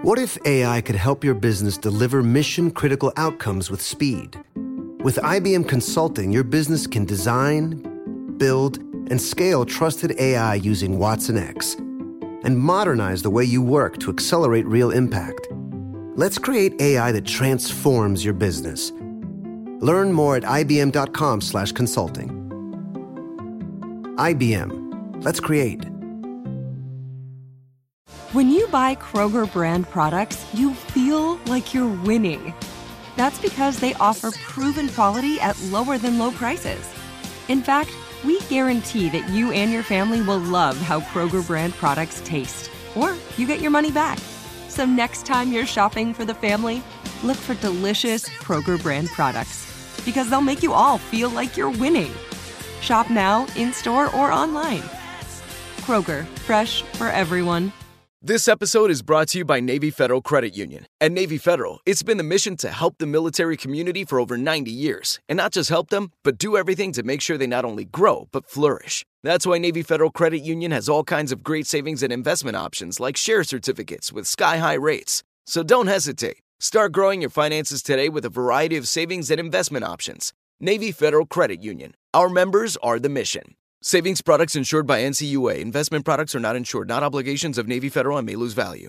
What if AI could help your business deliver mission-critical outcomes with speed? With IBM Consulting, your business can design, build, and scale trusted AI using Watson X and modernize the way you work to accelerate real impact. Let's create AI that transforms your business. Learn more at ibm.com/consulting. IBM. Let's create. When you buy Kroger brand products, you feel like you're winning. That's because they offer proven quality at lower than low prices. In fact, we guarantee that you and your family will love how Kroger brand products taste, or you get your money back. So next time you're shopping for the family, look for delicious Kroger brand products, because they'll make you all feel like you're winning. Shop now, in-store, or online. Kroger, fresh for everyone. This episode is brought to you by Navy Federal Credit Union. At Navy Federal, it's been the mission to help the military community for over 90 years. And not just help them, but do everything to make sure they not only grow, but flourish. That's why Navy Federal Credit Union has all kinds of great savings and investment options like share certificates with sky-high rates. So don't hesitate. Start growing your finances today with a variety of savings and investment options. Navy Federal Credit Union. Our members are the mission. Savings products insured by NCUA. Investment products are not insured, not obligations of Navy Federal and may lose value.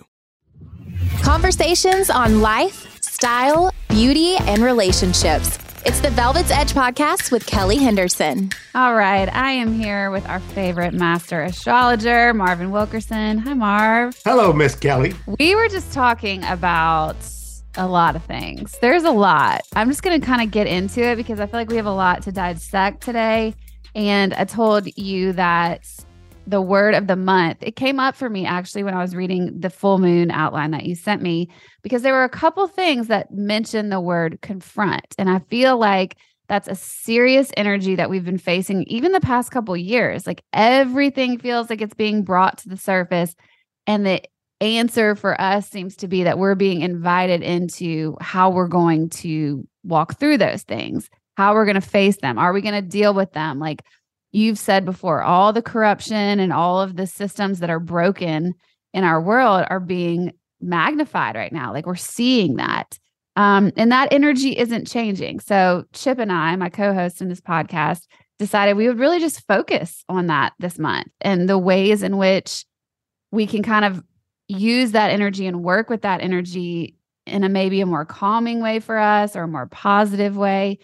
Conversations on life, style, beauty, and relationships. It's the Velvet's Edge podcast with Kelly Henderson. All right. I am here with our favorite master astrologer, Marvin Wilkerson. Hi, Marv. Hello, Miss Kelly. We were just talking about a lot of things. There's a lot. I'm just going to kind of get into it because I feel like we have a lot to dissect today. And I told you that the word of the month, it came up for me actually when I was reading the full moon outline that you sent me, because there were a couple things that mentioned the word confront. And I feel like that's a serious energy that we've been facing even the past couple of years. Like everything feels like it's being brought to the surface. And the answer for us seems to be that we're being invited into how we're going to walk through those things. How we're going to face them. Are we going to deal with them? Like you've said before, all the corruption and all of the systems that are broken in our world are being magnified right now. Like we're seeing that. And that energy isn't changing. So Chip and I, my co-host in this podcast, decided we would really just focus on that this month and the ways in which we can kind of use that energy and work with that energy in maybe a more calming way for us or a more positive way.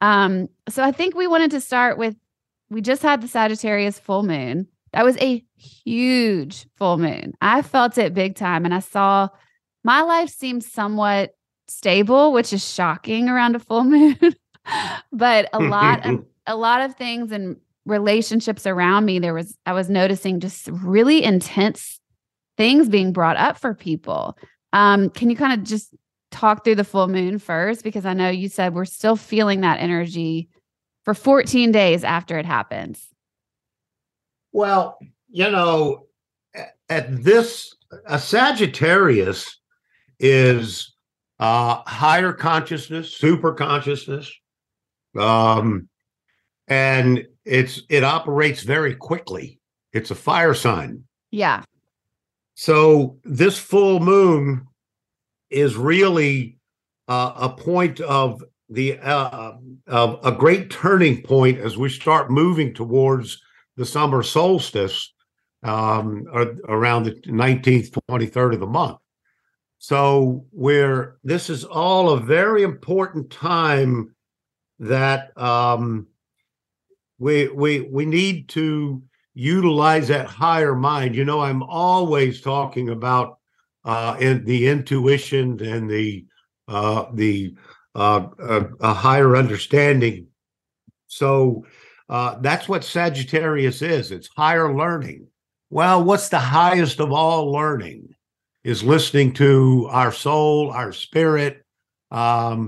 So I think we wanted to start with, we just had the Sagittarius full moon. That was a huge full moon. I felt it big time. And I saw my life seemed somewhat stable, which is shocking around a full moon, but a lot of things and relationships around me, I was noticing just really intense things being brought up for people. Can you kind of just talk through the full moon first? Because I know you said we're still feeling that energy for 14 days after it happens. Well, a Sagittarius is higher consciousness, super consciousness. And it operates very quickly. It's a fire sign. Yeah. So this full moon is really a point of a great turning point as we start moving towards the summer solstice around the 19th, 23rd of the month. So this is all a very important time that we need to utilize that higher mind. I'm always talking about the intuition and a higher understanding. So that's what Sagittarius is. It's higher learning. Well, what's the highest of all learning? Is listening to our soul, our spirit. And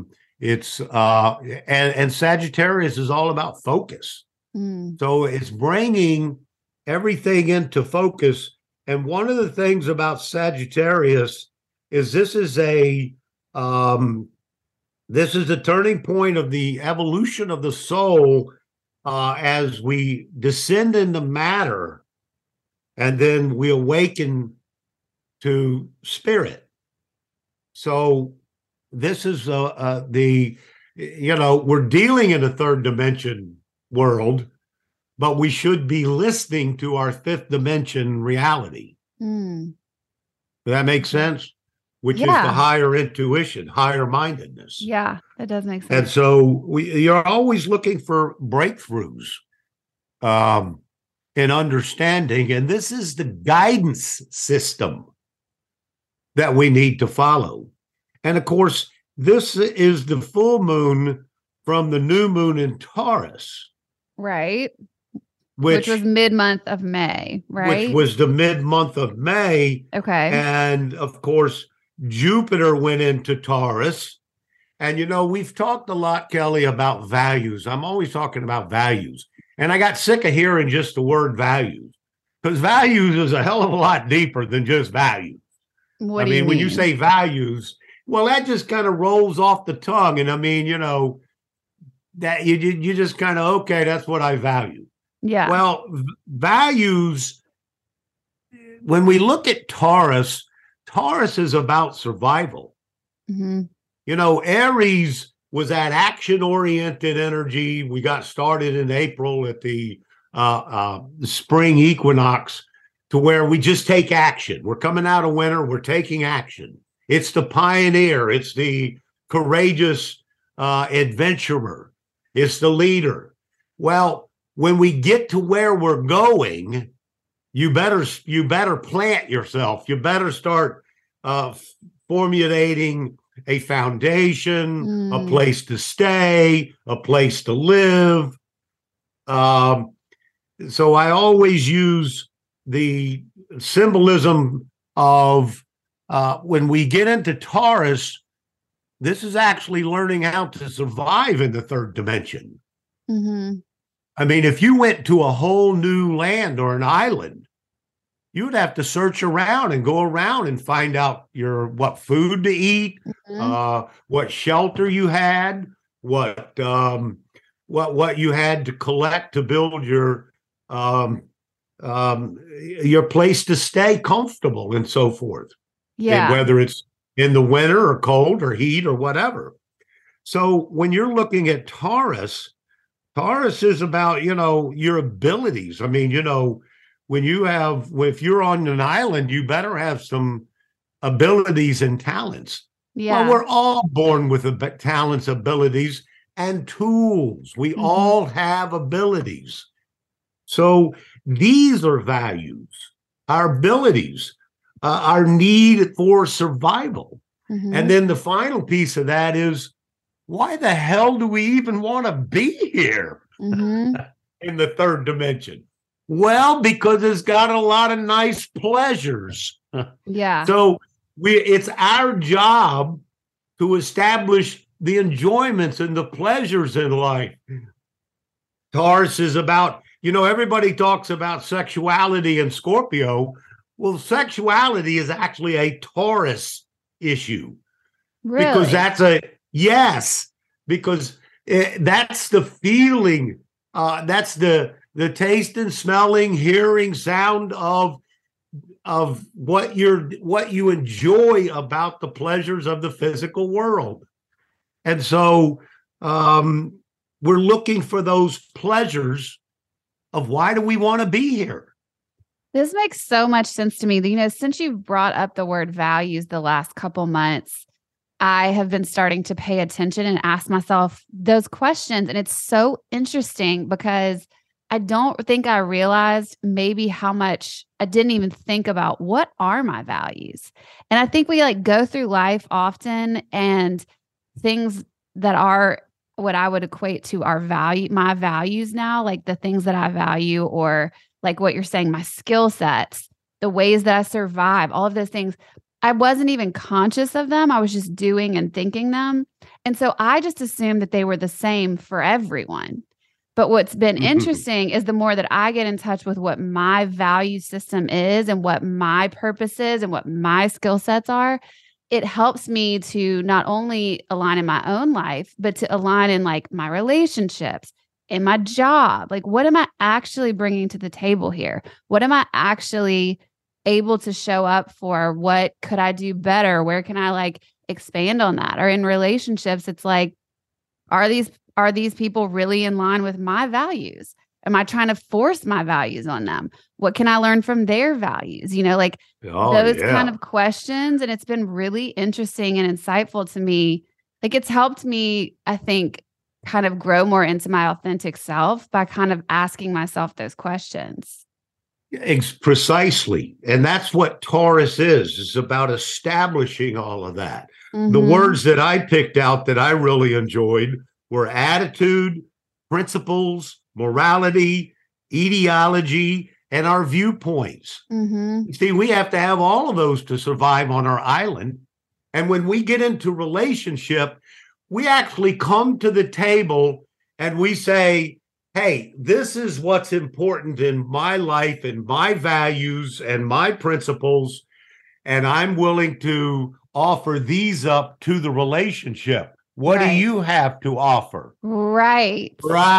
Sagittarius is all about focus. So it's bringing everything into focus. And one of the things about Sagittarius is this is a turning point of the evolution of the soul as we descend into matter, and then we awaken to spirit. So this is we're dealing in a third dimension world, but we should be listening to our fifth dimension reality. Does that make sense? Which is the higher intuition, higher mindedness. Yeah, that does make sense. And so you're always looking for breakthroughs in understanding. And this is the guidance system that we need to follow. And of course, this is the full moon from the new moon in Taurus. Right. Which was mid-month of May, right? Which was the mid-month of May. Okay. And of course, Jupiter went into Taurus. And, we've talked a lot, Kelly, about values. I'm always talking about values. And I got sick of hearing just the word values, because values is a hell of a lot deeper than just values. What do you mean? When you say values, well, that just kind of rolls off the tongue. And that you just kind of, okay, that's what I value. Yeah. Well, values, when we look at Taurus is about survival. Mm-hmm. Aries was that action-oriented energy. We got started in April at the spring equinox, to where we just take action. We're coming out of winter. We're taking action. It's the pioneer. It's the courageous adventurer. It's the leader. Well, when we get to where we're going, you better plant yourself. You better start formulating a foundation, a place to stay, a place to live. So I always use the symbolism of when we get into Taurus, this is actually learning how to survive in the third dimension. Mm-hmm. If you went to a whole new land or an island, you would have to search around and go around and find out what food to eat, what shelter you had, what you had to collect to build your place to stay comfortable and so forth. Yeah. And whether it's in the winter or cold or heat or whatever. So when you're looking at Taurus is about, your abilities. If you're on an island, you better have some abilities and talents. Yeah. Well, we're all born with talents, abilities, and tools. We all have abilities. So these are values, our abilities, our need for survival. Mm-hmm. And then the final piece of that is, why the hell do we even want to be here in the third dimension? Well, because it's got a lot of nice pleasures. Yeah. So it's our job to establish the enjoyments and the pleasures in life. Taurus is about, everybody talks about sexuality and Scorpio. Well, sexuality is actually a Taurus issue. Really? Because that's that's the feeling. That's the taste and smelling, hearing, sound of what you enjoy about the pleasures of the physical world. And so we're looking for those pleasures of why do we want to be here? This makes so much sense to me. Since you've brought up the word values the last couple months, I have been starting to pay attention and ask myself those questions. And it's so interesting because I don't think I realized maybe how much I didn't even think about what are my values. And I think we go through life often, and things that are what I would equate to my values now, like the things that I value, or like what you're saying, my skill sets, the ways that I survive, all of those things. I wasn't even conscious of them. I was just doing and thinking them. And so I just assumed that they were the same for everyone. But what's been interesting is the more that I get in touch with what my value system is and what my purpose is and what my skill sets are, it helps me to not only align in my own life, but to align in my relationships, in my job. What am I actually bringing to the table here? What am I actually able to show up for? What could I do better? Where can I expand on that. Or in relationships, it's like, are these people really in line with my values? Am I trying to force my values on them? What can I learn from their values? Like those kind of questions. And it's been really interesting and insightful to me. Like it's helped me, I think, kind of grow more into my authentic self by kind of asking myself those questions. Precisely. And that's what Taurus is. It's about establishing all of that. Mm-hmm. The words that I picked out that I really enjoyed were attitude, principles, morality, ideology, and our viewpoints. Mm-hmm. See, we have to have all of those to survive on our island. And when we get into relationship, we actually come to the table and we say, hey, this is what's important in my life and my values and my principles. And I'm willing to offer these up to the relationship. What do you have to offer? Right.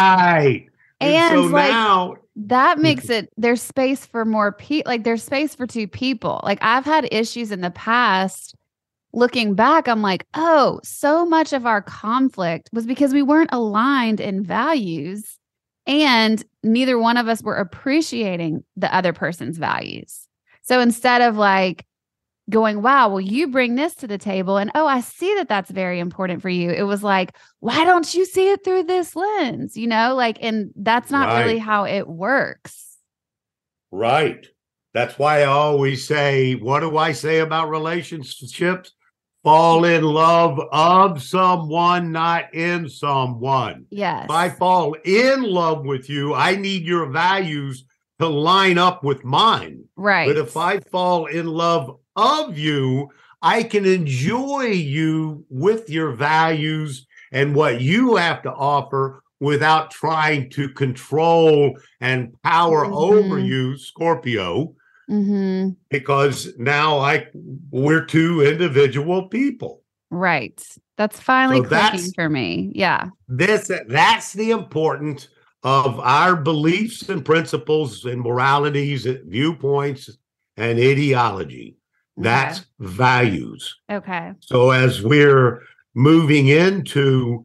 And so like, now that makes it, there's space for more people. Like there's space for two people. Like I've had issues in the past. Looking back, I'm like, oh, so much of our conflict was because we weren't aligned in values and neither one of us were appreciating the other person's values. So instead of like going, wow, well, you bring this to the table and, oh, I see that that's very important for you. It was like, why don't you see it through this lens? And that's not really how it works. Right. That's why I always say, what do I say about relationships? Fall in love of someone, not in someone. Yes. If I fall in love with you, I need your values to line up with mine. Right. But if I fall in love of you, I can enjoy you with your values and what you have to offer without trying to control and power over you, Scorpio. Mm-hmm. Because now we're two individual people. Right. That's finally clicking for me. Yeah. That's the importance of our beliefs and principles and moralities, viewpoints, and ideology. That's values. Okay. So as we're moving into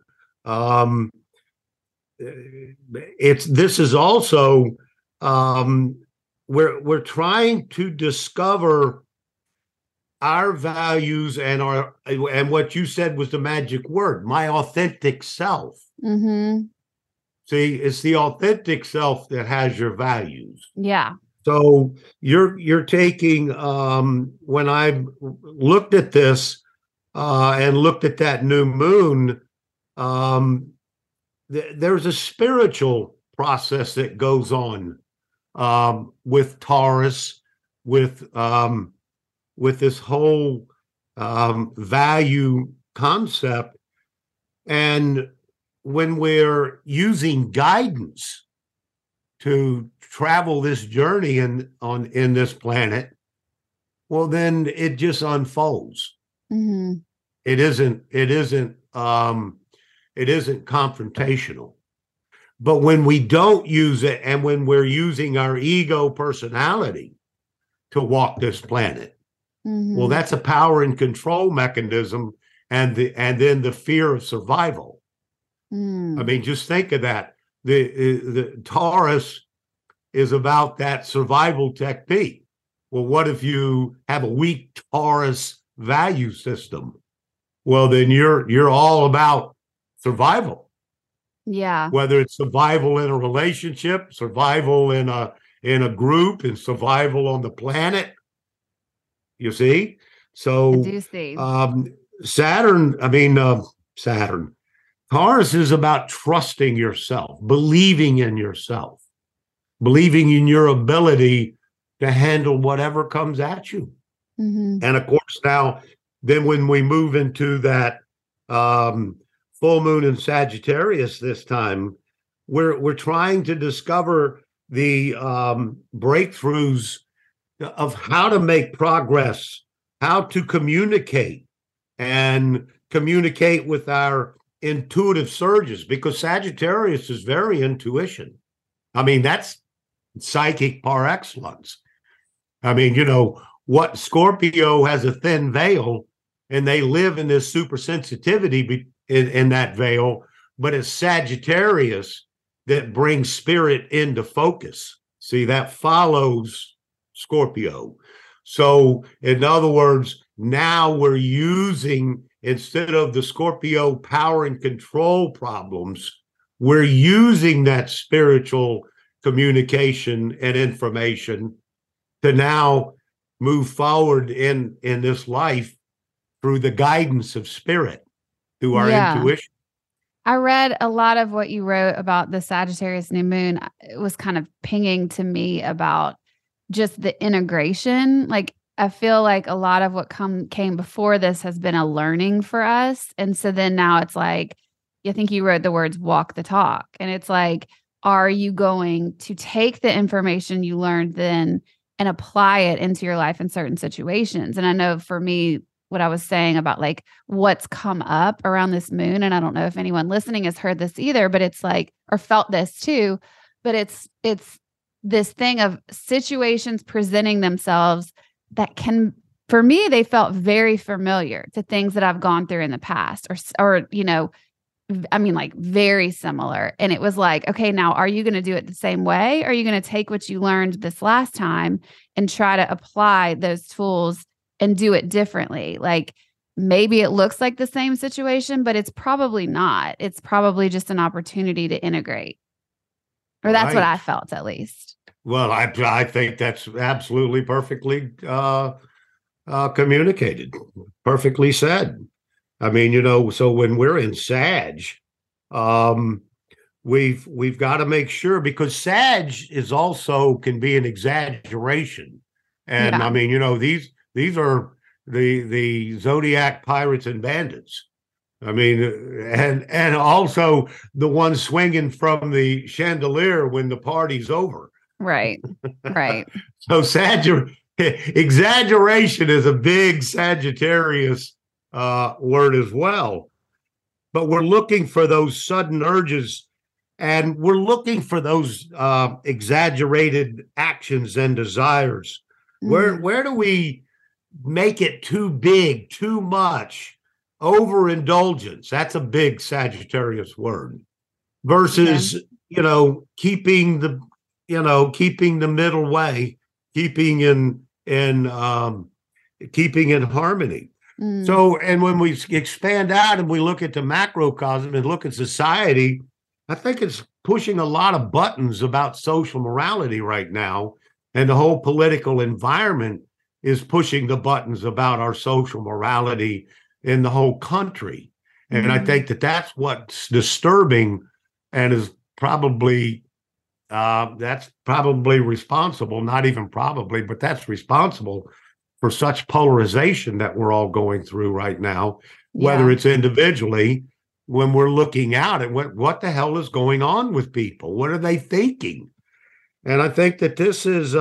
this is also we're trying to discover our values and what you said was the magic word, my authentic self. Mm-hmm. See, it's the authentic self that has your values. Yeah. So you're taking when I looked at this and looked at that new moon, there's a spiritual process that goes on with Taurus, with this whole value concept. And when we're using guidance to travel this journey in this planet, well, then it just unfolds. Mm-hmm. It isn't confrontational. But when we don't use it, and when we're using our ego personality to walk this planet, well, that's a power and control mechanism, and then the fear of survival. I mean, just think of that. The Taurus is about that survival technique. Well, what if you have a weak Taurus value system? Well, then you're all about survival. Yeah. Whether it's survival in a relationship, survival in a group, and survival on the planet. You see? So I do see. Saturn. Taurus is about trusting yourself, believing in yourself, believing in your ability to handle whatever comes at you. Mm-hmm. And of course, now, then when we move into that full moon in Sagittarius this time, we're trying to discover the breakthroughs of how to make progress, how to communicate, and communicate with our intuitive surges, because Sagittarius is very intuition. I mean, that's psychic par excellence. I mean, what Scorpio has a thin veil, and they live in this super sensitivity in that veil, but it's Sagittarius that brings spirit into focus. See, that follows Scorpio. So in other words, now we're using, instead of the Scorpio power and control problems, we're using that spiritual communication and information to now move forward in this life through the guidance of spirit, through our intuition. I read a lot of what you wrote about the Sagittarius new moon. It was kind of pinging to me about just the integration. Like, I feel like a lot of what came before this has been a learning for us. And so then now it's like, I think you wrote the words walk the talk. And it's like, are you going to take the information you learned then and apply it into your life in certain situations? And I know for me, what I was saying about like what's come up around this moon, and I don't know if anyone listening has heard this either, but it's like, or felt this too, but it's this thing of situations presenting themselves that can, for me, they felt very familiar to things that I've gone through in the past, or you know, I mean, like very similar. And it was like, okay, now are you going to do it the same way? Or are you going to take what you learned this last time and try to apply those tools and do it differently? Like, maybe it looks like the same situation, but it's probably not. It's probably just an opportunity to integrate. Or that's what I felt, at least. Well, I think that's absolutely perfectly communicated, perfectly said. I mean, you know, so when we're in Sag, we've got to make sure, because Sag is also can be an exaggeration, and I mean, you know, these are the zodiac pirates and bandits. I mean, and also the ones swinging from the chandelier when the party's over. Right. So exaggeration is a big Sagittarius word as well. But we're looking for those sudden urges, and we're looking for those exaggerated actions and desires. Where do we make it too big, too much? Overindulgence. That's a big Sagittarius word. Versus, you know, keeping the middle way, keeping in harmony. So, and when we expand out and we look at the macrocosm and look at society, I think it's pushing a lot of buttons about social morality right now. And the whole political environment is pushing the buttons about our social morality in the whole country. And I think that that's what's disturbing, and is probably that's probably responsible, not even probably, but that's responsible for such polarization that we're all going through right now, whether it's individually, when we're looking out at what the hell is going on with people, what are they thinking? And I think that this is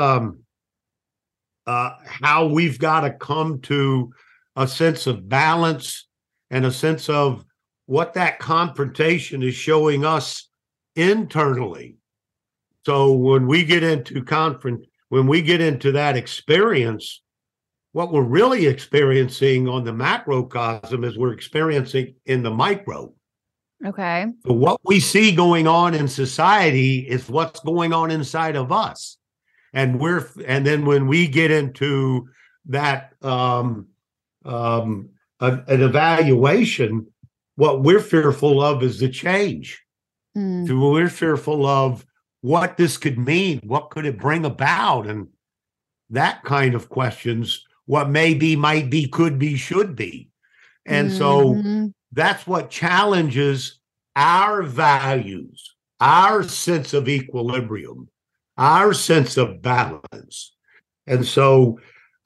how we've got to come to a sense of balance and a sense of what that confrontation is showing us internally. So when we get into that experience, what we're really experiencing on the macrocosm is we're experiencing in the micro. Okay. So what we see going on in society is what's going on inside of us. And then when we get into that an evaluation, what we're fearful of is the change. So we're fearful of what this could mean, what could it bring about, and that kind of questions, what may be, might be, could be, should be. And so that's what challenges our values, our sense of equilibrium, our sense of balance. And so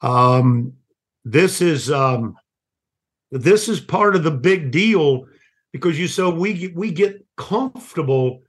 this is part of the big deal, because we get comfortable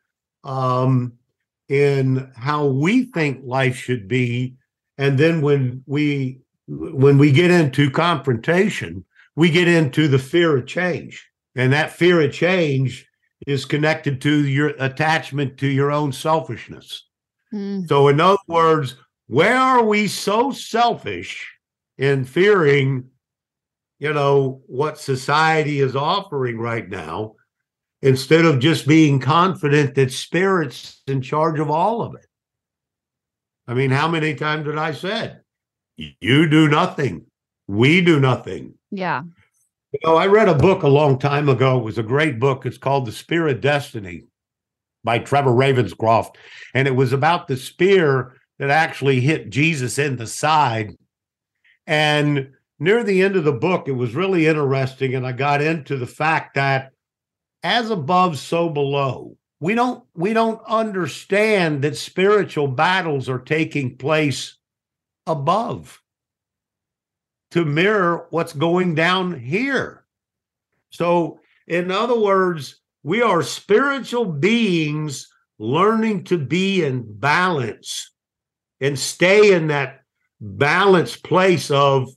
in how we think life should be, and then when we get into confrontation, we get into the fear of change, and that fear of change is connected to your attachment to your own selfishness. So in other words, where are we so selfish in fearing what society is offering right now, instead of just being confident that Spirit's in charge of all of it. I mean, how many times did I said, you do nothing, we do nothing? Yeah. I read a book a long time ago. It was a great book. It's called The Spear of Destiny by Trevor Ravenscroft. And it was about the spear that actually hit Jesus in the side. And near the end of the book, it was really interesting. And I got into the fact that as above, so below. We don't understand that spiritual battles are taking place above to mirror what's going down here. So, in other words, we are spiritual beings learning to be in balance and stay in that balanced place of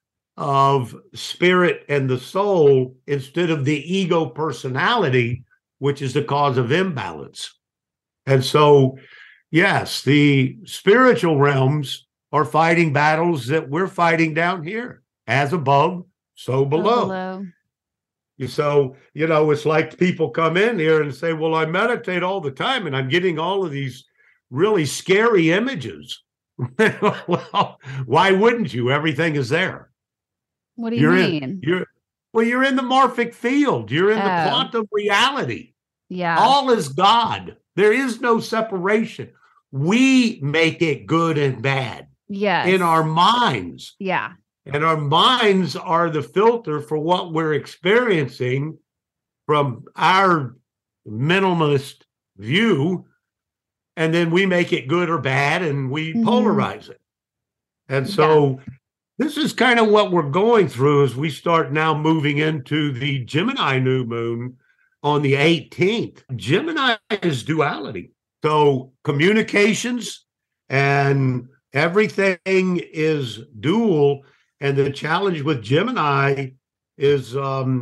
spirit and the soul instead of the ego personality, which is the cause of imbalance. And so, yes, the spiritual realms are fighting battles that we're fighting down here. As above, so below. So, it's like people come in here and say, well, I meditate all the time and I'm getting all of these really scary images. Well, why wouldn't you? Everything is there. What do you mean? You're in the morphic field. You're in the quantum reality. Yeah. All is God. There is no separation. We make it good and bad. Yes. In our minds. Yeah. And our minds are the filter for what we're experiencing from our minimalist view. And then we make it good or bad and we polarize it. And so this is kind of what we're going through as we start now moving into the Gemini new moon on the 18th. Gemini is duality. So communications and everything is dual. And the challenge with Gemini is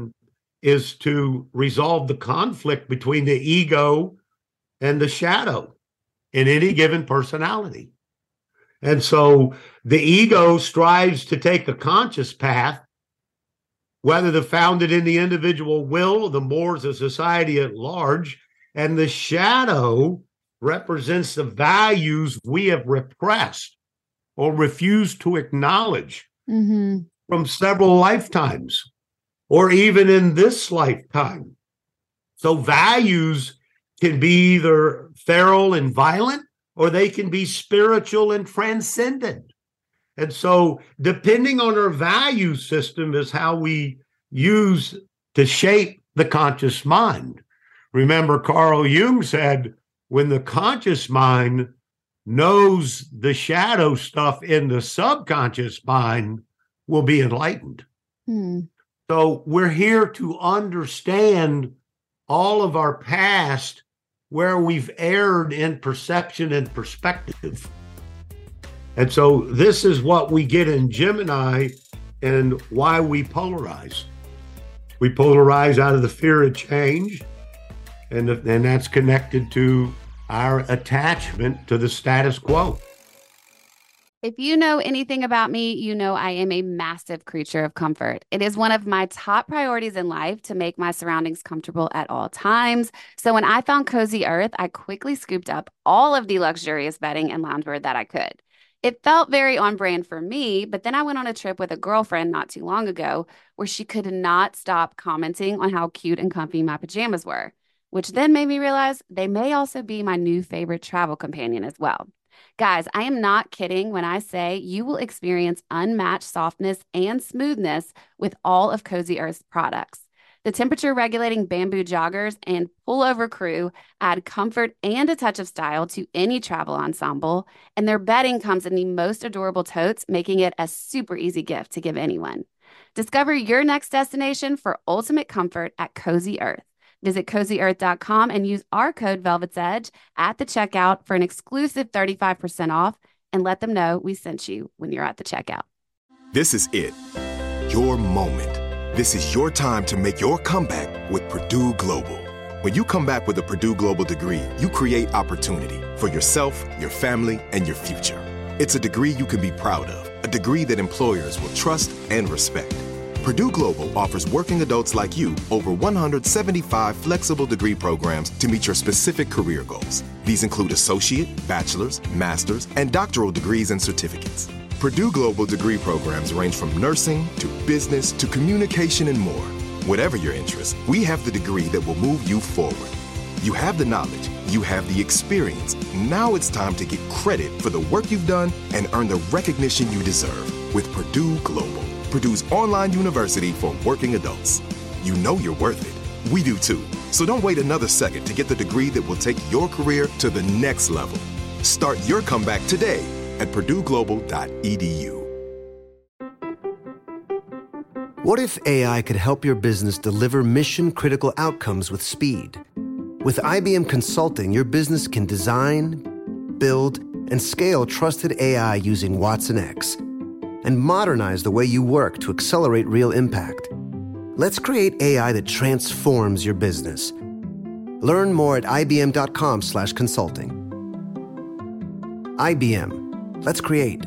to resolve the conflict between the ego and the shadow in any given personality. And so the ego strives to take a conscious path, whether the founded in the individual will or the mores of society at large. And the shadow represents the values we have repressed or refused to acknowledge from several lifetimes, or even in this lifetime. So values can be either feral and violent, or they can be spiritual and transcendent. And so depending on our value system is how we use to shape the conscious mind. Remember, Carl Jung said, when the conscious mind knows the shadow stuff in the subconscious mind, will be enlightened. So we're here to understand all of our past, where we've erred in perception and perspective. And so this is what we get in Gemini and why we polarize. We polarize out of the fear of change, and that's connected to our attachment to the status quo. If you know anything about me, you know I am a massive creature of comfort. It is one of my top priorities in life to make my surroundings comfortable at all times. So when I found Cozy Earth, I quickly scooped up all of the luxurious bedding and loungewear that I could. It felt very on brand for me, but then I went on a trip with a girlfriend not too long ago where she could not stop commenting on how cute and comfy my pajamas were, which then made me realize they may also be my new favorite travel companion as well. Guys, I am not kidding when I say you will experience unmatched softness and smoothness with all of Cozy Earth's products. The temperature-regulating bamboo joggers and pullover crew add comfort and a touch of style to any travel ensemble, and their bedding comes in the most adorable totes, making it a super easy gift to give anyone. Discover your next destination for ultimate comfort at Cozy Earth. Visit CozyEarth.com and use our code Velvet's Edge at the checkout for an exclusive 35% off, and let them know we sent you when you're at the checkout. This is it. Your moment. This is your time to make your comeback with Purdue Global. When you come back with a Purdue Global degree, you create opportunity for yourself, your family, and your future. It's a degree you can be proud of, a degree that employers will trust and respect. Purdue Global offers working adults like you over 175 flexible degree programs to meet your specific career goals. These include associate, bachelor's, master's, and doctoral degrees and certificates. Purdue Global degree programs range from nursing to business to communication and more. Whatever your interest, we have the degree that will move you forward. You have the knowledge, you have the experience. Now it's time to get credit for the work you've done and earn the recognition you deserve with Purdue Global, Purdue's online university for working adults. You know you're worth it. We do too. So don't wait another second to get the degree that will take your career to the next level. Start your comeback today at purdueglobal.edu. What if AI could help your business deliver mission-critical outcomes with speed? With IBM Consulting, your business can design, build, and scale trusted AI using Watson X and modernize the way you work to accelerate real impact. Let's create AI that transforms your business. Learn more at ibm.com/consulting. IBM. Let's create.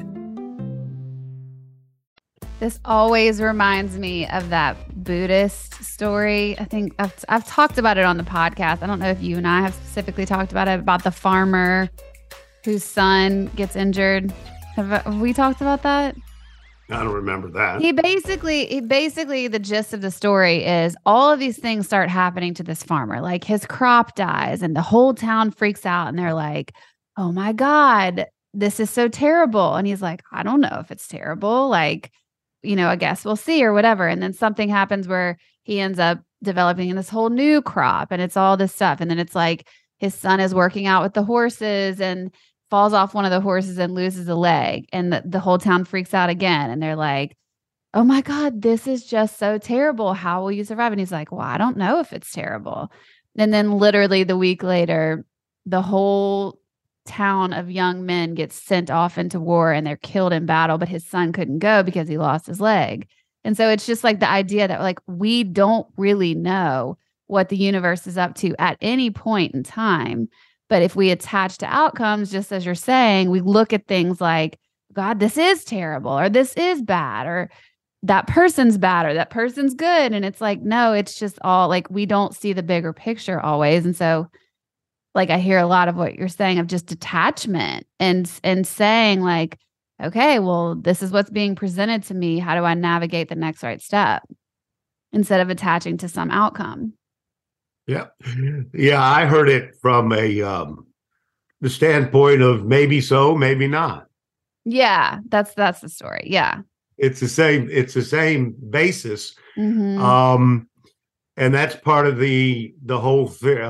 This always reminds me of that Buddhist story. I think I've talked about it on the podcast. I don't know if you and I have specifically talked about it, about the farmer whose son gets injured. Have we talked about that? I don't remember that. He basically, the gist of the story is all of these things start happening to this farmer. Like his crop dies and the whole town freaks out and they're like, oh my God, this is so terrible. And he's like, I don't know if it's terrible. Like, I guess we'll see or whatever. And then something happens where he ends up developing this whole new crop and it's all this stuff. And then it's like his son is working out with the horses and falls off one of the horses and loses a leg. And the whole town freaks out again. And they're like, oh my God, this is just so terrible. How will you survive? And he's like, well, I don't know if it's terrible. And then literally the week later, the whole town of young men gets sent off into war and they're killed in battle, but his son couldn't go because he lost his leg. And so it's just like the idea that like, we don't really know what the universe is up to at any point in time. But if we attach to outcomes, just as you're saying, we look at things like, God, this is terrible, or this is bad, or that person's bad, or that person's good. And it's like, no, it's just all like, we don't see the bigger picture always. And so like, I hear a lot of what you're saying of just detachment and saying like, okay, well, this is what's being presented to me. How do I navigate the next right step instead of attaching to some outcome? Yeah. Yeah. I heard it from the standpoint of maybe so, maybe not. Yeah. That's the story. Yeah. It's the same basis. Mm-hmm. And that's part of the whole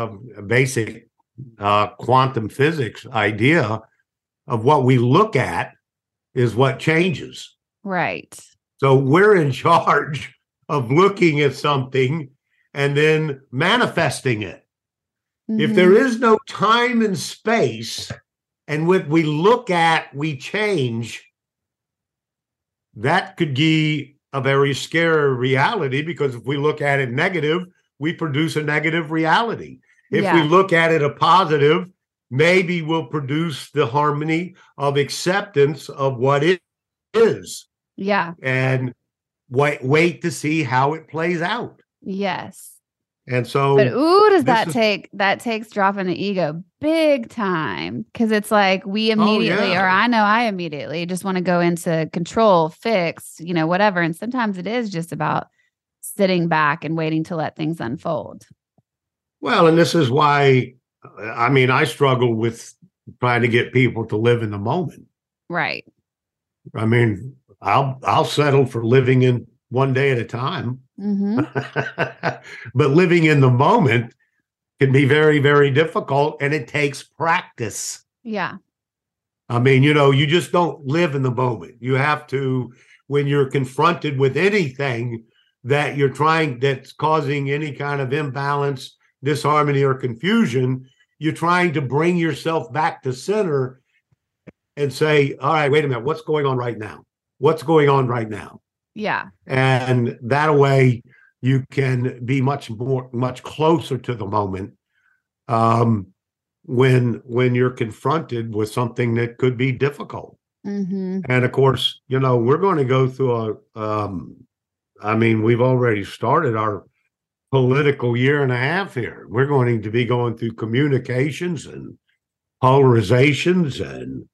basic quantum physics idea of what we look at is what changes. Right. So we're in charge of looking at something and then manifesting it. Mm-hmm. If there is no time and space and what we look at, we change, that could be a very scary reality, because if we look at it negative, we produce a negative reality. If we look at it a positive, maybe we'll produce the harmony of acceptance of what it is. Yeah. And wait to see how it plays out. Yes. And so, but that takes dropping the ego big time, because it's like we immediately, or I immediately just want to go into control, fix, whatever. And sometimes it is just about sitting back and waiting to let things unfold. Well, and this is why, I struggle with trying to get people to live in the moment. Right. I'll settle for living in one day at a time. Mm-hmm. But living in the moment can be very, very difficult, and it takes practice. Yeah. You just don't live in the moment. You have to, when you're confronted with anything that's causing any kind of imbalance, disharmony, or confusion, you're trying to bring yourself back to center and say, all right, wait a minute, what's going on right now? What's going on right now? Yeah. And that way you can be much closer to the moment when you're confronted with something that could be difficult. Mm-hmm. And of course, we're going to go through I mean, we've already started our political year and a half here. We're going to be going through communications and polarizations and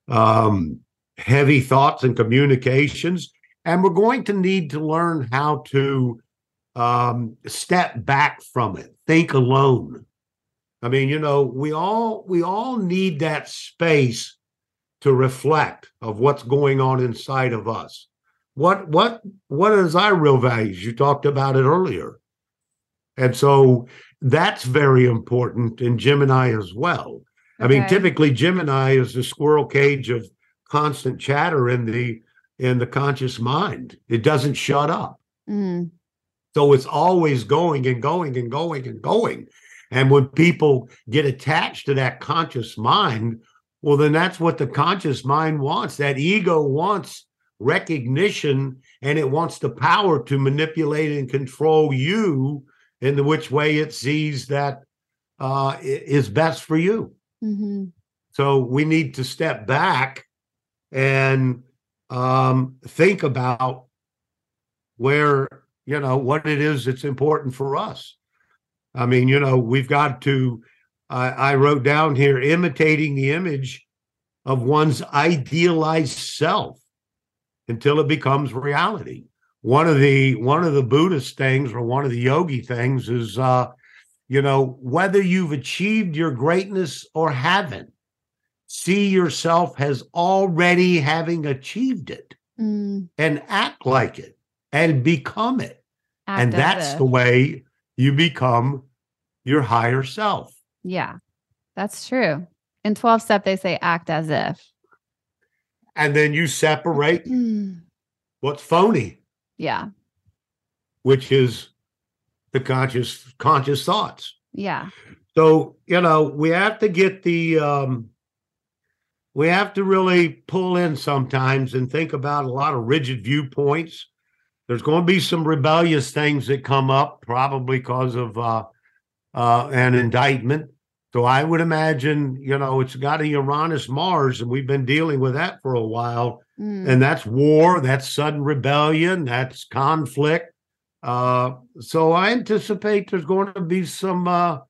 heavy thoughts and communications. And we're going to need to learn how to step back from it, think alone. I mean, we all need that space to reflect of what's going on inside of us. What is our real values? You talked about it earlier. And so that's very important in Gemini as well. Okay. I mean, typically Gemini is the squirrel cage of constant chatter in the conscious mind. It doesn't shut up. Mm. So it's always going and going and going and going. And when people get attached to that conscious mind, well, then that's what the conscious mind wants. That ego wants recognition, and it wants the power to manipulate and control you in the which way it sees that is best for you. Mm-hmm. So we need to step back and think about where, what it is that's important for us. I mean, we've got to, I wrote down here, imitating the image of one's idealized self until it becomes reality. One of the Buddhist things, or one of the yogi things, is whether you've achieved your greatness or haven't, see yourself as already having achieved it, and act like it and become it. And that's the way you become your higher self. Yeah, that's true. In 12-step, they say act as if. And then you separate what's phony. Yeah. Which is the conscious thoughts. Yeah. So, we have to get we have to really pull in sometimes and think about a lot of rigid viewpoints. There's going to be some rebellious things that come up, probably because of an indictment. So I would imagine, it's got a Uranus Mars, and we've been dealing with that for a while. And that's war, that's sudden rebellion, that's conflict. So I anticipate there's going to be some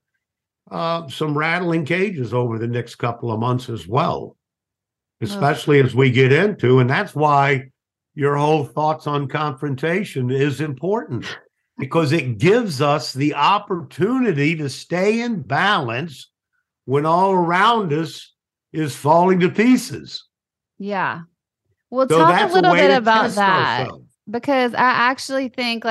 rattling cages over the next couple of months as well, especially as we get into. And that's why your whole thoughts on confrontation is important, because it gives us the opportunity to stay in balance when all around us is falling to pieces. Yeah. Well, so talk a little bit about that, because I actually think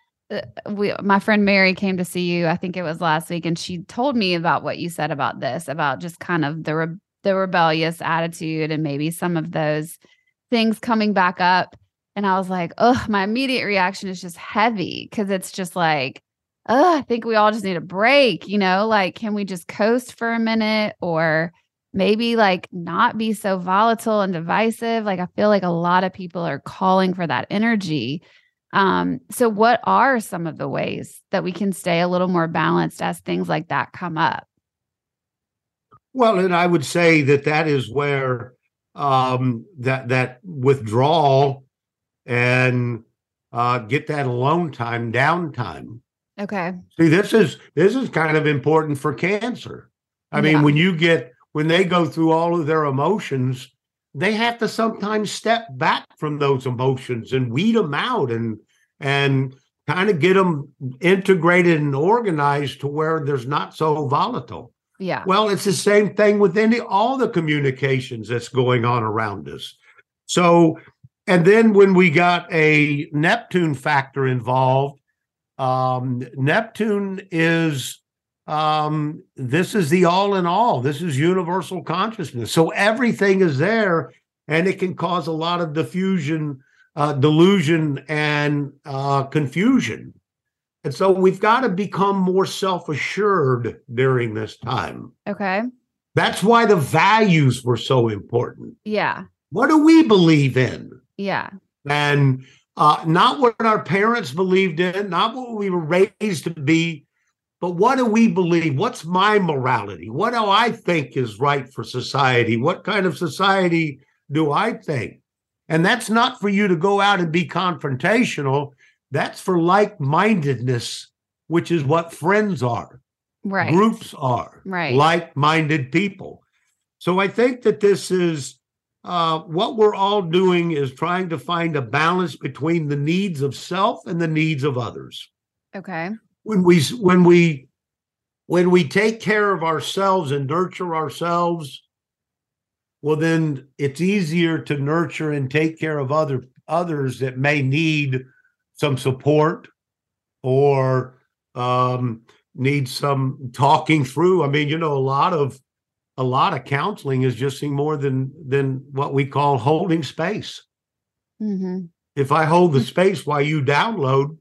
my friend Mary came to see you, I think it was last week, and she told me about what you said about this, about just kind of the rebellious attitude and maybe some of those things coming back up. And I was like, my immediate reaction is just heavy, because it's just like, I think we all just need a break, can we just coast for a minute, or maybe not be so volatile and divisive? I feel like a lot of people are calling for that energy. So what are some of the ways that we can stay a little more balanced as things like that come up? Well, and I would say that is where that withdrawal and get that alone time, downtime. Okay. See, this is kind of important for Cancer. I mean, when they go through all of their emotions, they have to sometimes step back from those emotions and weed them out and kind of get them integrated and organized to where there's not so volatile. Yeah. Well, it's the same thing with all the communications that's going on around us. So, and then when we got a Neptune factor involved, Neptune is, this is the all in all. This is universal consciousness. So everything is there, and it can cause a lot of delusion, and confusion. And so we've got to become more self-assured during this time. Okay. That's why the values were so important. Yeah. What do we believe in? Yeah. And not what our parents believed in, not what we were raised to be, but what do we believe? What's my morality? What do I think is right for society? What kind of society do I think? And that's not for you to go out and be confrontational. that's for like-mindedness, which is what friends are. Right. Groups are. Right. Like-minded people. So I think that this is what we're all doing is trying to find a balance between the needs of self and the needs of others. Okay. When we take care of ourselves and nurture ourselves, well, then it's easier to nurture and take care of others that may need some support or need some talking through. I mean, a lot of counseling is just more than what we call holding space. Mm-hmm. If I hold the space while you download,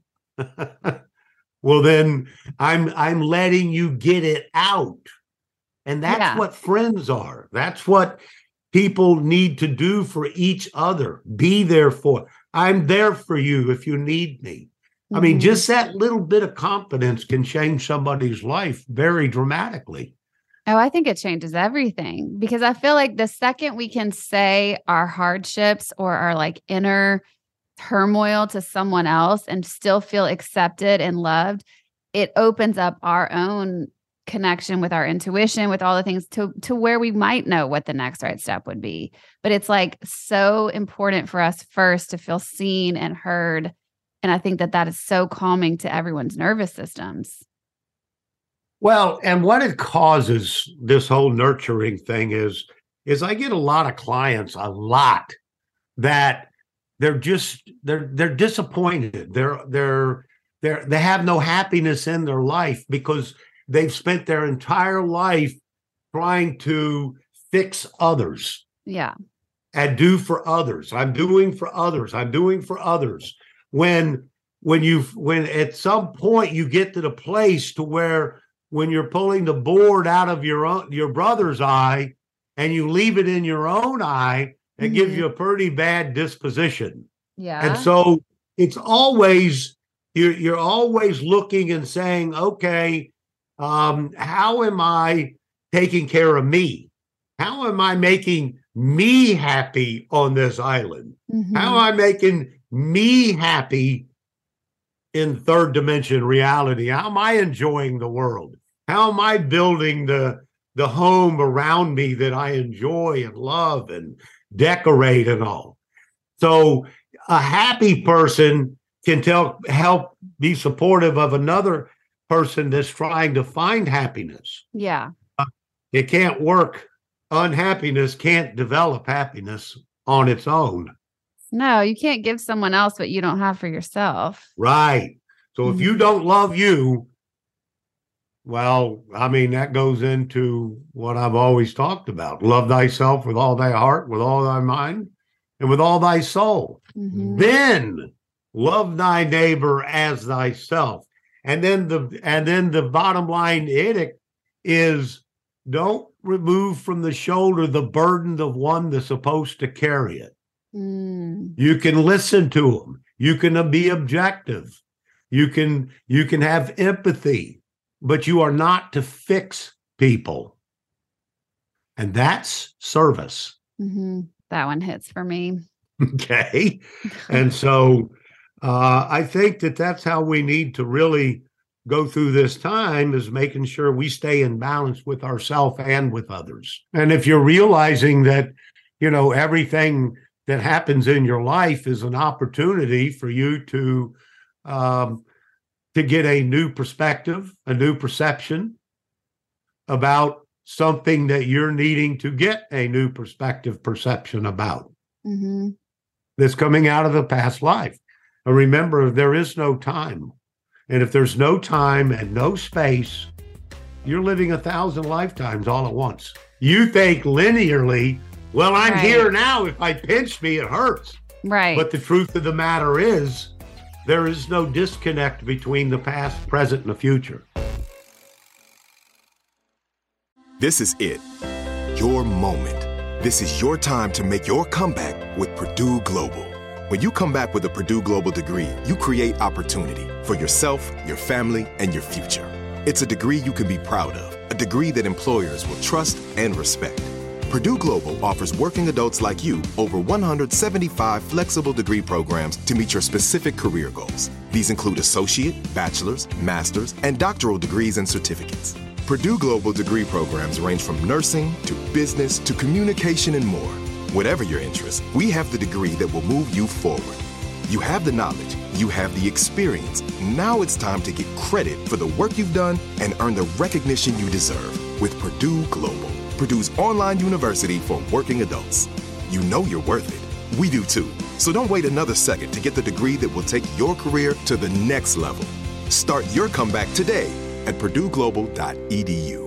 well, then I'm letting you get it out. And that's what friends are. That's what people need to do for each other. Be there for. I'm there for you if you need me. I mean, just that little bit of confidence can change somebody's life very dramatically. Oh, I think it changes everything, because I feel like the second we can say our hardships or our like inner turmoil to someone else and still feel accepted and loved, it opens up our own connection with our intuition, with all the things to where we might know what the next right step would be. But it's like so important for us first to feel seen and heard. And I think that is so calming to everyone's nervous systems. Well, and what it causes, this whole nurturing thing is I get a lot of clients, that they're disappointed. They have no happiness in their life because they've spent their entire life trying to fix others. Yeah. And do for others. I'm doing for others. I'm doing for others. When at some point you get to the place to where when you're pulling the board out of your brother's eye and you leave it in your own eye, it gives you a pretty bad disposition. Yeah. And so it's always, you're always looking and saying, okay, how am I taking care of me? How am I making me happy on this island? How am I making me happy in third dimension reality? How am I enjoying the world? How am I building the home around me that I enjoy and love and decorate and all? So a happy person can help be supportive of another person that's trying to find happiness. Yeah. It can't work. Unhappiness can't develop happiness on its own. No, you can't give someone else what you don't have for yourself. Right. So if you don't love you, well, I mean, that goes into what I've always talked about. Love thyself with all thy heart, with all thy mind, and with all thy soul. Then love thy neighbor as thyself. And then the bottom line edict is don't remove from the shoulder the burden of one that's supposed to carry it. You can listen to them. You can be objective. You can have empathy, but you are not to fix people. And that's service. That one hits for me. Okay. And so I think that's how we need to really go through this time, is making sure we stay in balance with ourselves and with others. And if you're realizing that, everything that happens in your life is an opportunity for you to get a new perspective, a new perception about something that you're needing to get a new perception about. That's coming out of the past life. And remember, there is no time. And if there's no time and no space, you're living 1,000 lifetimes all at once. You think linearly, well, I'm here now. If I pinch me, it hurts. Right. But the truth of the matter is, there is no disconnect between the past, present, and the future. This is it. Your moment. This is your time to make your comeback with Purdue Global. When you come back with a Purdue Global degree, you create opportunity for yourself, your family, and your future. It's a degree you can be proud of, a degree that employers will trust and respect. Purdue Global offers working adults like you over 175 flexible degree programs to meet your specific career goals. These include associate, bachelor's, master's, and doctoral degrees and certificates. Purdue Global degree programs range from nursing to business to communication and more. Whatever your interest, we have the degree that will move you forward. You have the knowledge, you have the experience. Now it's time to get credit for the work you've done and earn the recognition you deserve with Purdue Global, Purdue's online university for working adults. You know you're worth it. We do too. So don't wait another second to get the degree that will take your career to the next level. Start your comeback today at purdueglobal.edu.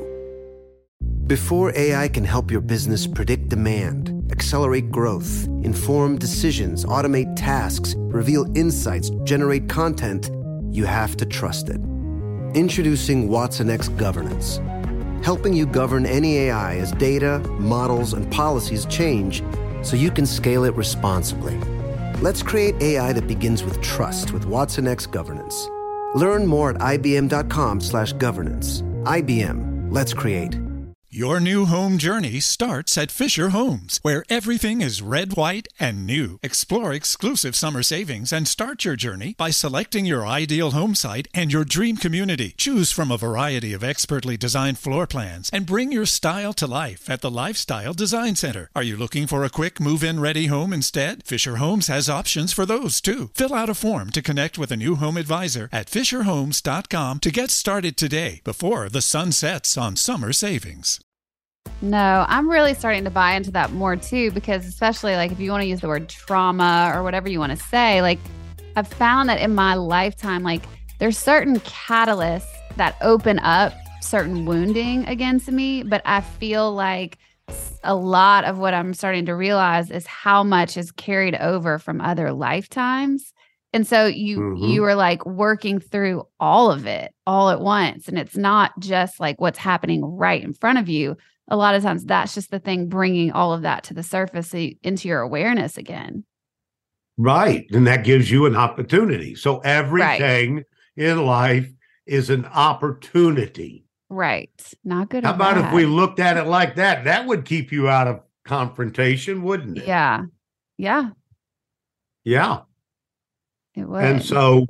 Before AI can help your business predict demand, accelerate growth, inform decisions, automate tasks, reveal insights, generate content, you have to trust it. Introducing watsonx Governance, helping you govern any AI as data, models, and policies change so you can scale it responsibly. Let's create AI that begins with trust with watsonx Governance. Learn more at ibm.com/governance. IBM, let's create. Your new home journey starts at Fisher Homes, where everything is red, white, and new. Explore exclusive summer savings and start your journey by selecting your ideal home site and your dream community. Choose from a variety of expertly designed floor plans and bring your style to life at the Lifestyle Design Center. Are you looking for a quick move-in ready home instead? Fisher Homes has options for those too. Fill out a form to connect with a new home advisor at fisherhomes.com to get started today before the sun sets on summer savings. No, I'm really starting to buy into that more too, because especially like if you want to use the word trauma or whatever you want to say, like I've found that in my lifetime, like there's certain catalysts that open up certain wounding against me, but I feel like a lot of what I'm starting to realize is how much is carried over from other lifetimes. And so you are like working through all of it all at once. And it's not just like what's happening right in front of you. A lot of times that's just the thing bringing all of that to the surface into your awareness again. Right. And that gives you an opportunity. So everything in life is an opportunity. Right. Not good. How about if we looked at it like that? That would keep you out of confrontation, wouldn't it? Yeah. Yeah. Yeah. It would. And so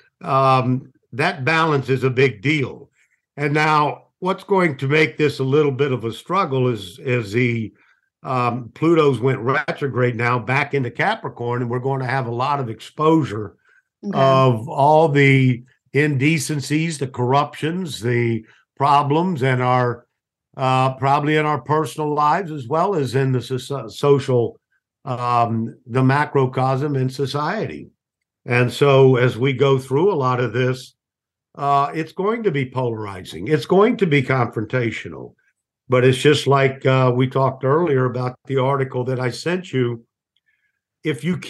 that balance is a big deal. And now what's going to make this a little bit of a struggle is the Pluto's went retrograde now back into Capricorn, and we're going to have a lot of exposure of all the indecencies, the corruptions, the problems, and our probably in our personal lives as well as in the social, the macrocosm in society. And so as we go through a lot of this, it's going to be polarizing. It's going to be confrontational. But it's just like we talked earlier about the article that I sent you. If you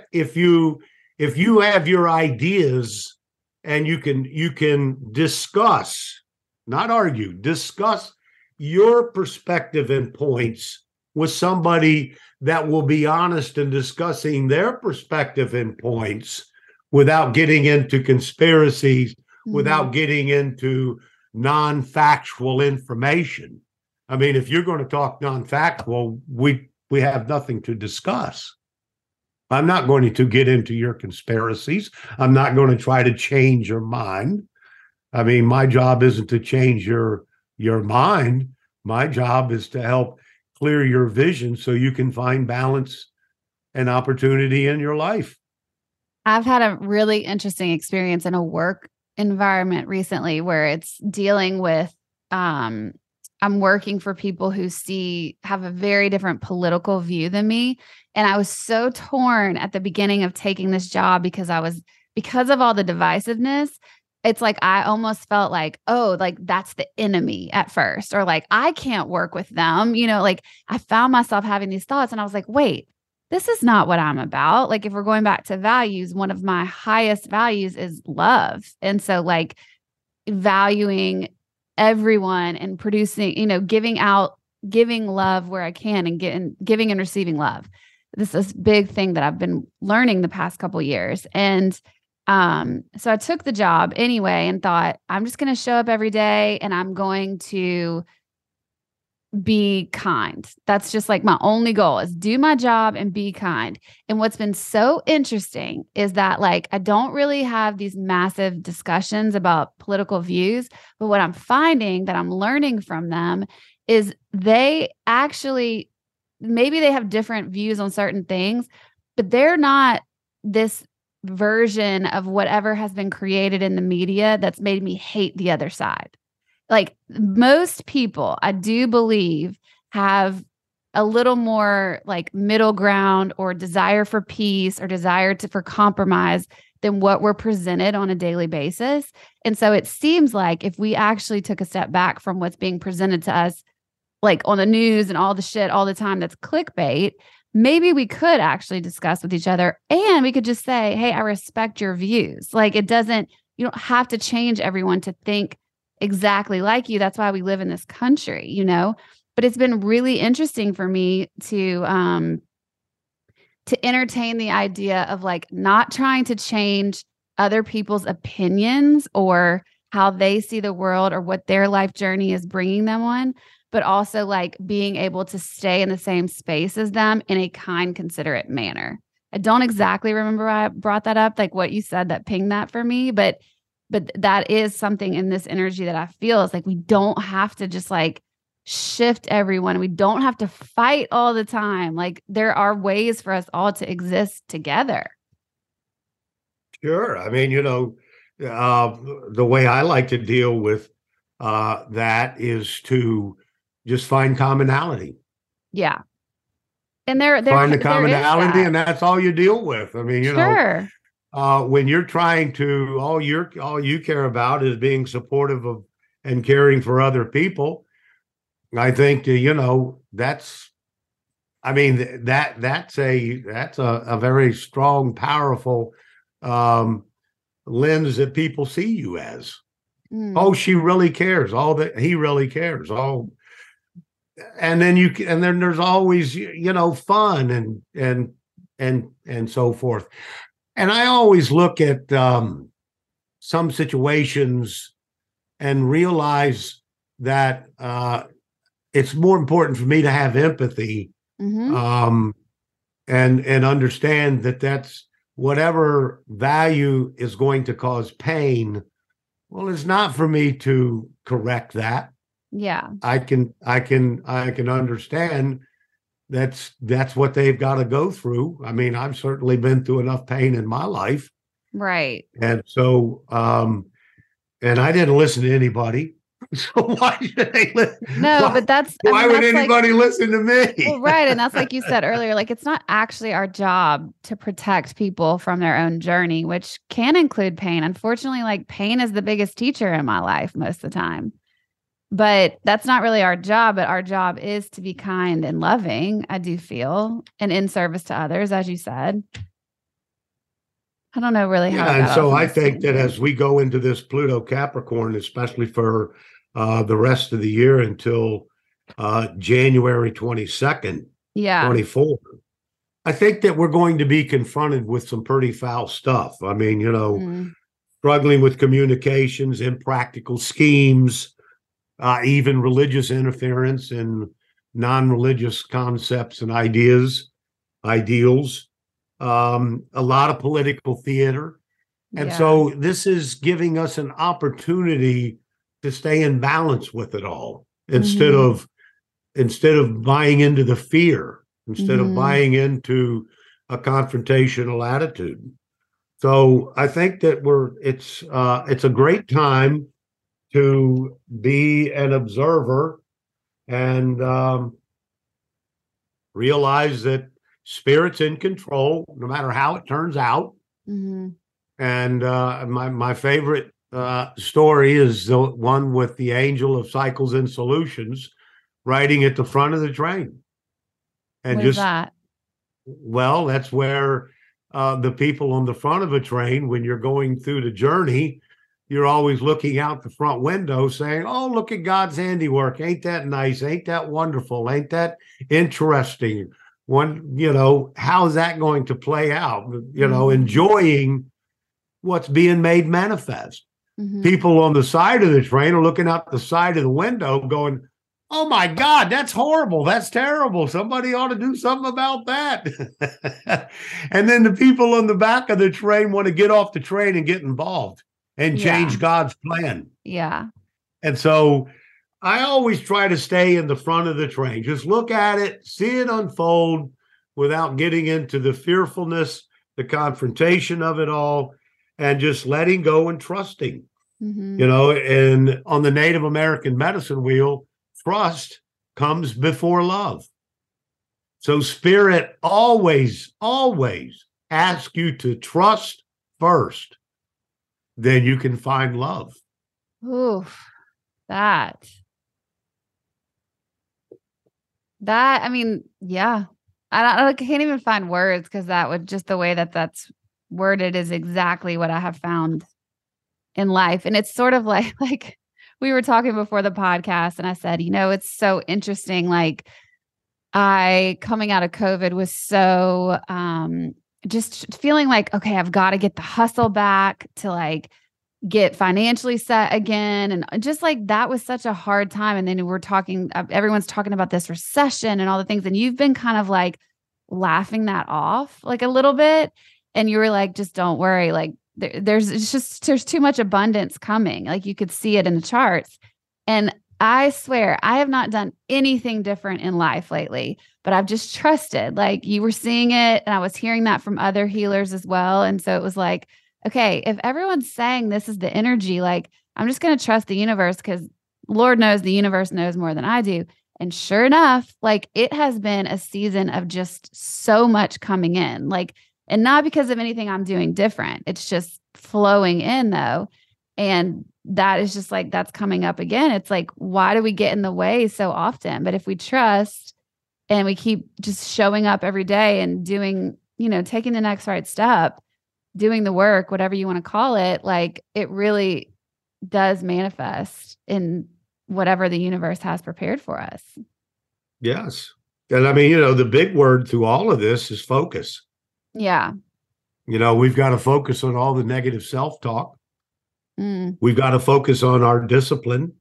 have your ideas and you can discuss, not argue, discuss your perspective and points with somebody that will be honest in discussing their perspective and points without getting into conspiracies, without getting into non-factual information. I mean, if you're going to talk non-factual, we have nothing to discuss. I'm not going to get into your conspiracies. I'm not going to try to change your mind. I mean, my job isn't to change your mind. My job is to help clear your vision so you can find balance and opportunity in your life. I've had a really interesting experience in a work environment recently where it's dealing with, I'm working for people who have a very different political view than me. And I was so torn at the beginning of taking this job because of all the divisiveness. It's like, I almost felt like, oh, like that's the enemy at first, or like, I can't work with them. Like I found myself having these thoughts and I was like, wait, this is not what I'm about. Like if we're going back to values, one of my highest values is love. And so like valuing everyone and producing, giving love where I can and giving and receiving love. This is a big thing that I've been learning the past couple of years. And so I took the job anyway and thought, I'm just going to show up every day and I'm going to be kind. That's just like my only goal is do my job and be kind. And what's been so interesting is that like, I don't really have these massive discussions about political views, but what I'm finding that I'm learning from them is they actually, maybe they have different views on certain things, but they're not this version of whatever has been created in the media that's made me hate the other side. Like most people, I do believe, have a little more like middle ground or desire for peace or desire for compromise than what we're presented on a daily basis. And so it seems like if we actually took a step back from what's being presented to us, like on the news and all the shit all the time that's clickbait, maybe we could actually discuss with each other and we could just say, hey, I respect your views. Like you don't have to change everyone to think exactly like you. That's why we live in this country, but it's been really interesting for me to entertain the idea of like not trying to change other people's opinions or how they see the world or what their life journey is bringing them on, but also like being able to stay in the same space as them in a kind, considerate manner. I don't exactly remember why I brought that up, like what you said that pinged that for me, but that is something in this energy that I feel is like, we don't have to just like shift everyone. We don't have to fight all the time. Like there are ways for us all to exist together. Sure. I mean, the way I like to deal with that is to just find commonality. Yeah. And there find the commonality and that's all you deal with. I mean, sure. When you're trying to, all you care about is being supportive of and caring for other people. I think that's a very strong, powerful lens that people see you as. Oh, she really cares. He really cares. And then there's always fun and so forth. And I always look at some situations and realize that it's more important for me to have empathy and understand that that's whatever value is going to cause pain. Well, it's not for me to correct that. Yeah, I can understand. That's what they've got to go through. I mean, I've certainly been through enough pain in my life. Right. And so, and I didn't listen to anybody. So why should they listen? No, but why would anybody listen to me? Well, right. And that's like you said earlier, like it's not actually our job to protect people from their own journey, which can include pain. Unfortunately, like pain is the biggest teacher in my life most of the time. But that's not really our job, but our job is to be kind and loving, I do feel, and in service to others, as you said. I don't know really how. Yeah, and so I think that as we go into this Pluto Capricorn, especially for the rest of the year until January 22nd, 24, I think that we're going to be confronted with some pretty foul stuff. I mean, struggling with communications, impractical schemes, even religious interference in non-religious concepts and ideals, a lot of political theater. And so this is giving us an opportunity to stay in balance with it all instead of buying into the fear, instead of buying into a confrontational attitude. So I think that it's a great time to be an observer and realize that Spirit's in control, no matter how it turns out. And my favorite story is the one with the angel of cycles and solutions riding at the front of the train. And what is that? Well, that's where the people on the front of a train, when you're going through the journey, you're always looking out the front window saying, oh, look at God's handiwork. Ain't that nice? Ain't that wonderful? Ain't that interesting? How's that going to play out? Enjoying what's being made manifest. People on the side of the train are looking out the side of the window going, Oh my God, that's horrible. That's terrible. Somebody ought to do something about that. And then the people on the back of the train want to get off the train and get involved and change God's plan. Yeah. And so I always try to stay in the front of the train. Just look at it, see it unfold without getting into the fearfulness, the confrontation of it all, and just letting go and trusting. Mm-hmm. You know, and on the Native American medicine wheel, trust comes before love. So Spirit always, always asks you to trust first. Then you can find love. Oof, I mean, yeah. I can't even find words because that would just the way that that's worded is exactly what I have found in life. And it's sort of like we were talking before the podcast and I said, you know, it's so interesting. Like I coming out of COVID was so just feeling like, okay, I've got to get the hustle back to like get financially set again. And just like that was such a hard time. And then everyone's talking about this recession and all the things. And you've been kind of like laughing that off like a little bit. And you were like, just don't worry. Like there's too much abundance coming. Like you could see it in the charts. And I swear I have not done anything different in life lately, but I've just trusted. Like you were seeing it and I was hearing that from other healers as well. And so it was like, okay, if everyone's saying this is the energy, like I'm just going to trust the universe because Lord knows the universe knows more than I do. And sure enough, like it has been a season of just so much coming in, like, and not because of anything I'm doing different. It's just flowing in though. And that is just like, that's coming up again. It's like, why do we get in the way so often? But if we trust and we keep just showing up every day and doing, taking the next right step, doing the work, whatever you want to call it, like it really does manifest in whatever the universe has prepared for us. Yes. And I mean, the big word through all of this is focus. Yeah. We've got to focus on all the negative self-talk. We've got to focus on our discipline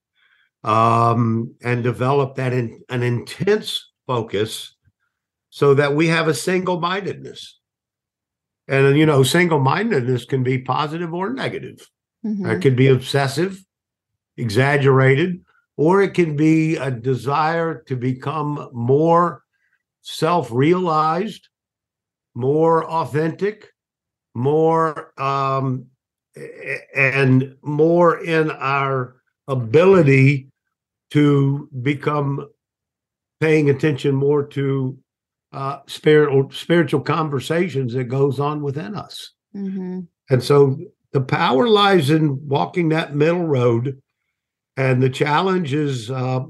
and develop that an intense focus so that we have a single-mindedness. And, single-mindedness can be positive or negative. Mm-hmm. It can be obsessive, exaggerated, or it can be a desire to become more self-realized, more authentic, more and more in our ability to become paying attention more to spiritual conversations that goes on within us. Mm-hmm. And so the power lies in walking that middle road. And the challenge is are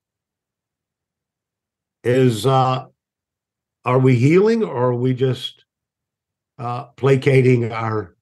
we healing or are we just placating our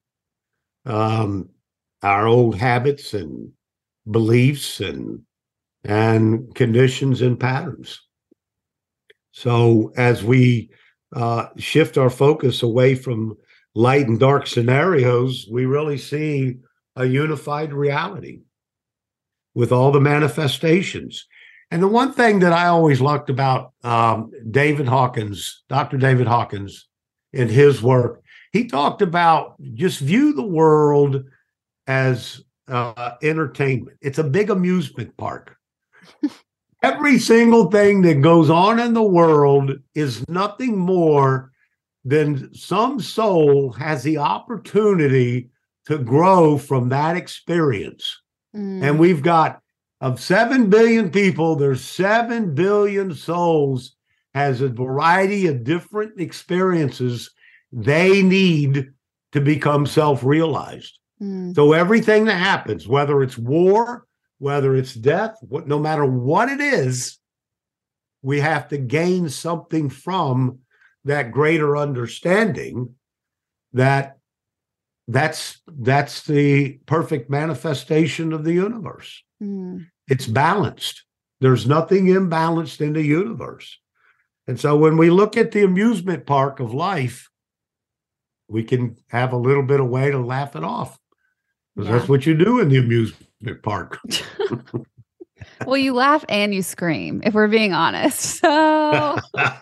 old habits and beliefs and conditions and patterns? So as we shift our focus away from light and dark scenarios, we really see a unified reality with all the manifestations. And the one thing that I always liked about Dr. David Hawkins, in his work, he talked about just view the world as entertainment. It's a big amusement park. Every single thing that goes on in the world is nothing more than some soul has the opportunity to grow from that experience. And we've got, of 7 billion people, there's 7 billion souls, has a variety of different experiences they need to become self-realized. So everything that happens, whether it's war, whether it's death, no matter what it is, we have to gain something from that greater understanding that that's the perfect manifestation of the universe. It's balanced. There's nothing imbalanced in the universe. And so when we look at the amusement park of life, we can have a little bit of way to laugh it off. Because that's what you do in the amusement park. Well, you laugh and you scream, if we're being honest. So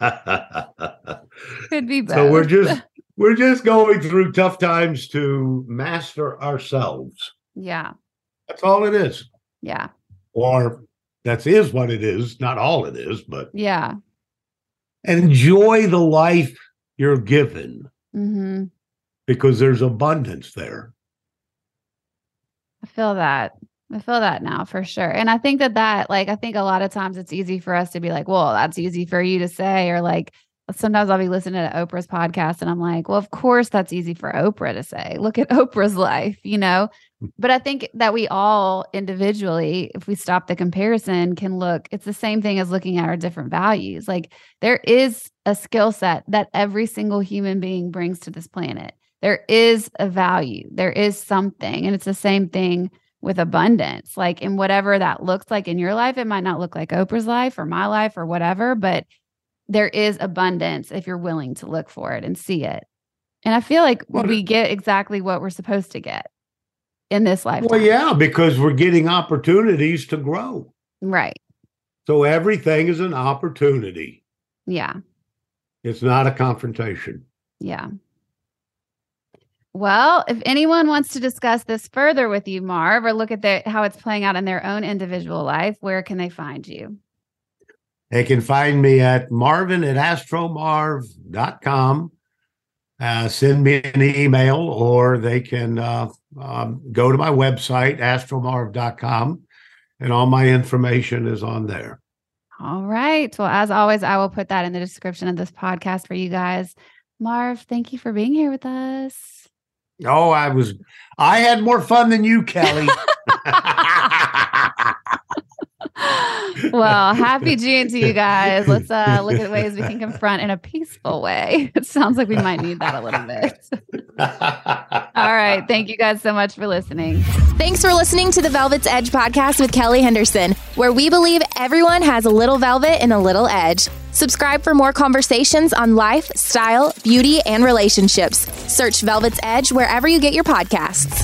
could be both. So we're just going through tough times to master ourselves. Yeah. That's all it is. Yeah. Or that is what it is. Not all it is, but yeah. Enjoy the life you're given. Mm-hmm. Because there's abundance there. I feel that now for sure. And I think that like, I think a lot of times it's easy for us to be like, well, that's easy for you to say. Or like, sometimes I'll be listening to Oprah's podcast and I'm like, well, of course that's easy for Oprah to say. Look at Oprah's life, But I think that we all individually, if we stop the comparison, can look, it's the same thing as looking at our different values. Like there is a skill set that every single human being brings to this planet. There is a value. There is something. And it's the same thing with abundance. Like in whatever that looks like in your life, it might not look like Oprah's life or my life or whatever, but there is abundance if you're willing to look for it and see it. And I feel like we get exactly what we're supposed to get in this lifetime. Well, yeah, because we're getting opportunities to grow. Right. So everything is an opportunity. Yeah. It's not a confrontation. Yeah. Well, if anyone wants to discuss this further with you, Marv, or look at how it's playing out in their own individual life, where can they find you? They can find me at marvin@astromarv.com. Send me an email, or they can go to my website, astromarv.com, and all my information is on there. All right. Well, as always, I will put that in the description of this podcast for you guys. Marv, thank you for being here with us. Oh, I had more fun than you, Kelly. Well, happy June to you guys. Let's look at ways we can confront in a peaceful way. It sounds like we might need that a little bit. All right. Thank you guys so much for listening. Thanks for listening to the Velvet's Edge podcast with Kelly Henderson, where we believe everyone has a little velvet and a little edge. Subscribe for more conversations on life, style, beauty, and relationships. Search Velvet's Edge wherever you get your podcasts.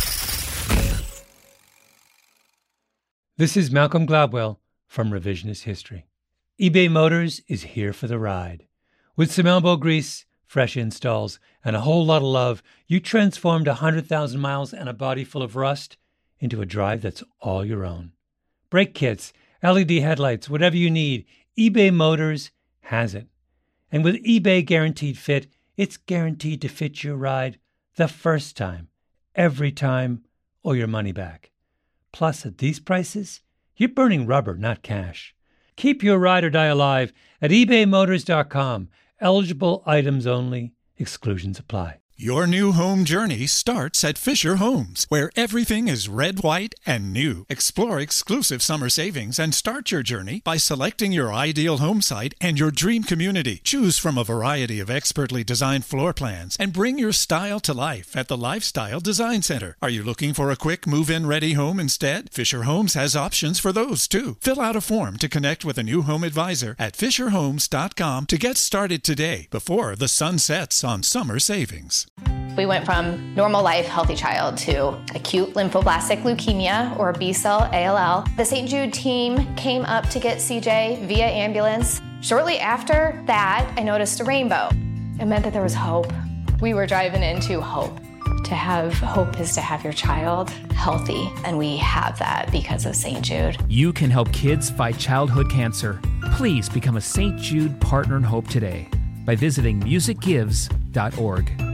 This is Malcolm Gladwell from Revisionist History. eBay Motors is here for the ride. With some elbow grease, fresh installs, and a whole lot of love, you transformed 100,000 miles and a body full of rust into a drive that's all your own. Brake kits, LED headlights, whatever you need, eBay Motors has it. And with eBay Guaranteed Fit, it's guaranteed to fit your ride the first time, every time, or your money back. Plus, at these prices, you're burning rubber, not cash. Keep your ride or die alive at ebaymotors.com. Eligible items only. Exclusions apply. Your new home journey starts at Fisher Homes, where everything is red, white, and new. Explore exclusive summer savings and start your journey by selecting your ideal home site and your dream community. Choose from a variety of expertly designed floor plans and bring your style to life at the Lifestyle Design Center. Are you looking for a quick move-in ready home instead? Fisher Homes has options for those too. Fill out a form to connect with a new home advisor at fisherhomes.com to get started today before the sun sets on summer savings. We went from normal life, healthy child to acute lymphoblastic leukemia, or B-cell ALL. The St. Jude team came up to get CJ via ambulance. Shortly after that, I noticed a rainbow. It meant that there was hope. We were driving into hope. To have hope is to have your child healthy, and we have that because of St. Jude. You can help kids fight childhood cancer. Please become a St. Jude Partner in Hope today by visiting musicgives.org.